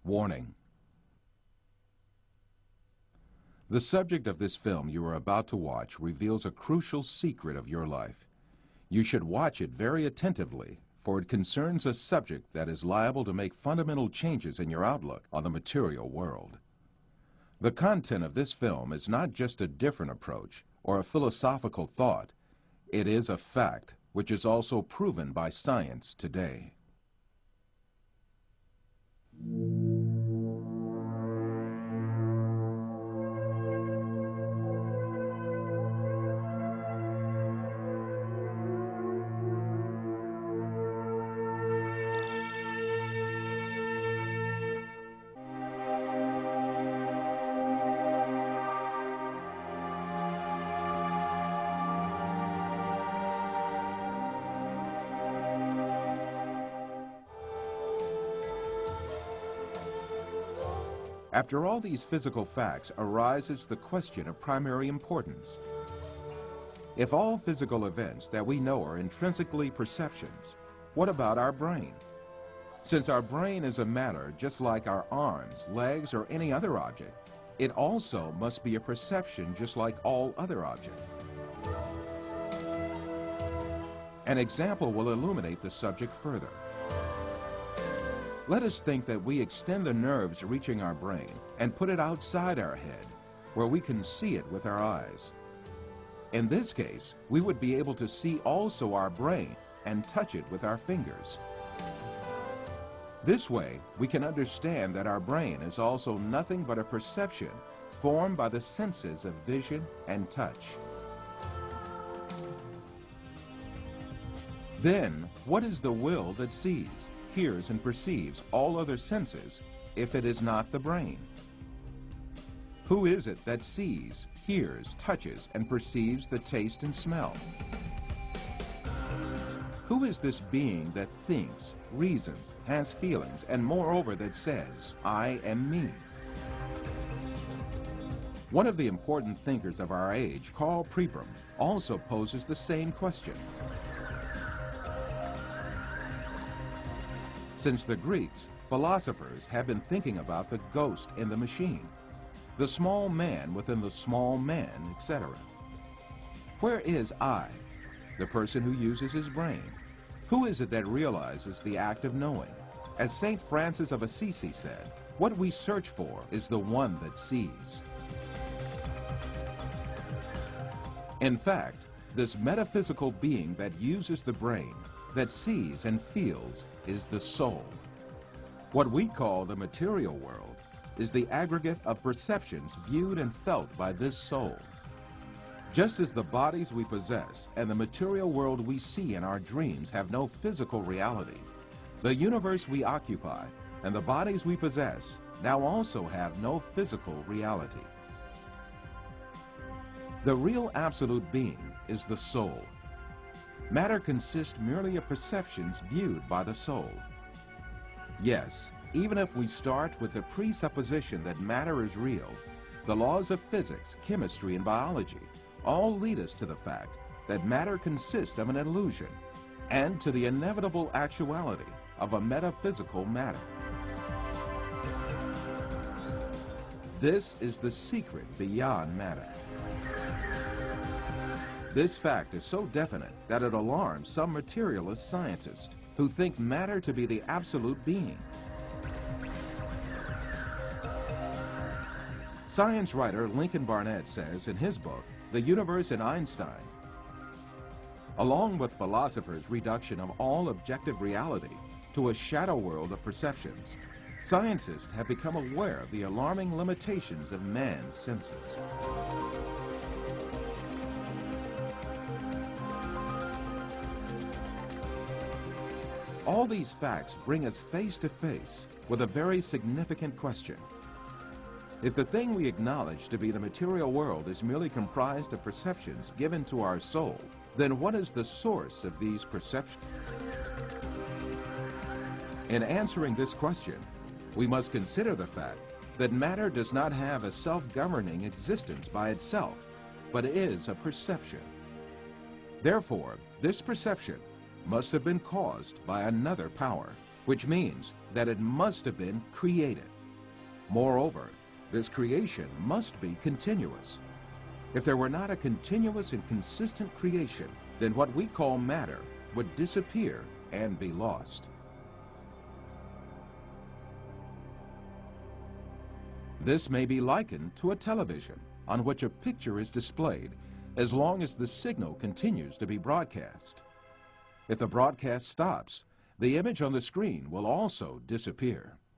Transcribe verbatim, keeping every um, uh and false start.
Warning. The subject of this film you are about to watch reveals a crucial secret of your life. You should watch it very attentively, for it concerns a subject that is liable to make fundamental changes in your outlook on the material world. The content of this film is not just a different approach or a philosophical thought. It is a fact which is also proven by science today. After all these physical facts arises the question of primary importance. If all physical events that we know are intrinsically perceptions, what about our brain? Since our brain is a matter just like our arms, legs, or any other object, it also must be a perception just like all other objects. An example will illuminate the subject further. Let us think that we extend the nerves reaching our brain and put it outside our head, where we can see it with our eyes. In this case, we would be able to see also our brain and touch it with our fingers. This way, we can understand that our brain is also nothing but a perception formed by the senses of vision and touch. Then, what is the will that sees, hears, and perceives all other senses if it is not the brain? Who is it that sees, hears, touches, and perceives the taste and smell? Who is this being that thinks, reasons, has feelings, and moreover that says, I am me? One of the important thinkers of our age, Karl Pribram, also poses the same question. Since the Greeks, philosophers have been thinking about the ghost in the machine, the small man within the small man, et cetera. Where is I, the person who uses his brain? Who is it that realizes the act of knowing? As Saint Francis of Assisi said, what we search for is the one that sees. In fact, this metaphysical being that uses the brain, that sees and feels, is the soul. What we call the material world is the aggregate of perceptions viewed and felt by this soul. Just as the bodies we possess and the material world we see in our dreams have no physical reality, the universe we occupy and the bodies we possess now also have no physical reality. The real absolute being is the soul. Matter consists merely of perceptions viewed by the soul. Yes, even if we start with the presupposition that matter is real, the laws of physics, chemistry, and biology all lead us to the fact that matter consists of an illusion and to the inevitable actuality of a metaphysical matter. This is the secret beyond matter. This fact is so definite that it alarms some materialist scientists who think matter to be the absolute being. Science writer Lincoln Barnett says in his book, The Universe in Einstein, along with philosophers' reduction of all objective reality to a shadow world of perceptions, scientists have become aware of the alarming limitations of man's senses. All these facts bring us face to face with a very significant question. If the thing we acknowledge to be the material world is merely comprised of perceptions given to our soul, then what is the source of these perceptions? In answering this question, we must consider the fact that matter does not have a self-governing existence by itself, but is a perception. Therefore, this perception must have been caused by another power, which means that it must have been created. Moreover, this creation must be continuous. If there were not a continuous and consistent creation, then what we call matter would disappear and be lost. This may be likened to a television on which a picture is displayed as long as the signal continues to be broadcast. If the broadcast stops, the image on the screen will also disappear.